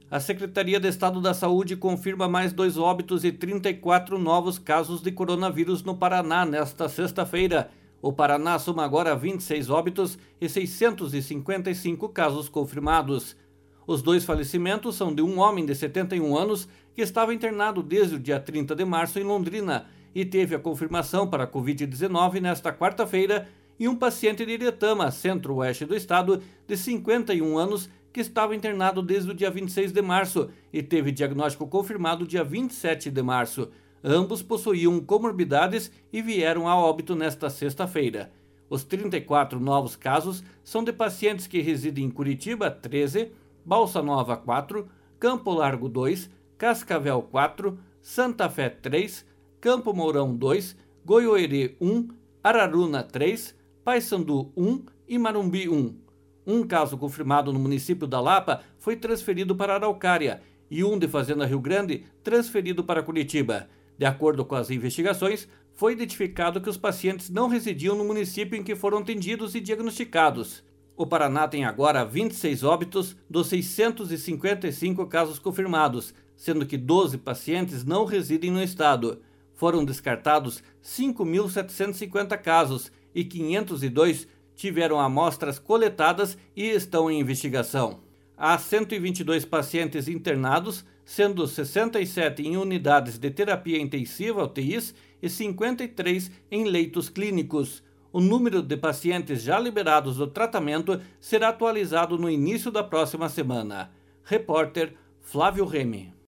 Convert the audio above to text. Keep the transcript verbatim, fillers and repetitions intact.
A Secretaria de Estado da Saúde confirma mais dois óbitos e trinta e quatro novos casos de coronavírus no Paraná nesta sexta-feira. O Paraná soma agora vinte e seis óbitos e seiscentos e cinquenta e cinco casos confirmados. Os dois falecimentos são de um homem de setenta e um anos que estava internado desde o dia trinta de março em Londrina e teve a confirmação para a covid dezenove nesta quarta-feira, e um paciente de Iretama, centro-oeste do estado, de cinquenta e um anos, que estava internado desde o dia vinte e seis de março e teve diagnóstico confirmado dia vinte e sete de março. Ambos possuíam comorbidades e vieram a óbito nesta sexta-feira. Os trinta e quatro novos casos são de pacientes que residem em Curitiba, treze, Balsa Nova, quatro, Campo Largo, dois, Cascavel, quatro, Santa Fé, três, Campo Mourão, dois, Goiôerê, um, Araruna, três, Paysandu, um e Marumbi, um. Um caso confirmado no município da Lapa foi transferido para Araucária e um de Fazenda Rio Grande transferido para Curitiba. De acordo com as investigações, foi identificado que os pacientes não residiam no município em que foram atendidos e diagnosticados. O Paraná tem agora vinte e seis óbitos dos seiscentos e cinquenta e cinco casos confirmados, sendo que doze pacientes não residem no estado. Foram descartados cinco mil setecentos e cinquenta casos e quinhentos e dois tiveram amostras coletadas e estão em investigação. Há cento e vinte e dois pacientes internados, sendo sessenta e sete em unidades de terapia intensiva, U T Is, e cinquenta e três em leitos clínicos. O número de pacientes já liberados do tratamento será atualizado no início da próxima semana. Repórter Flávio Remy.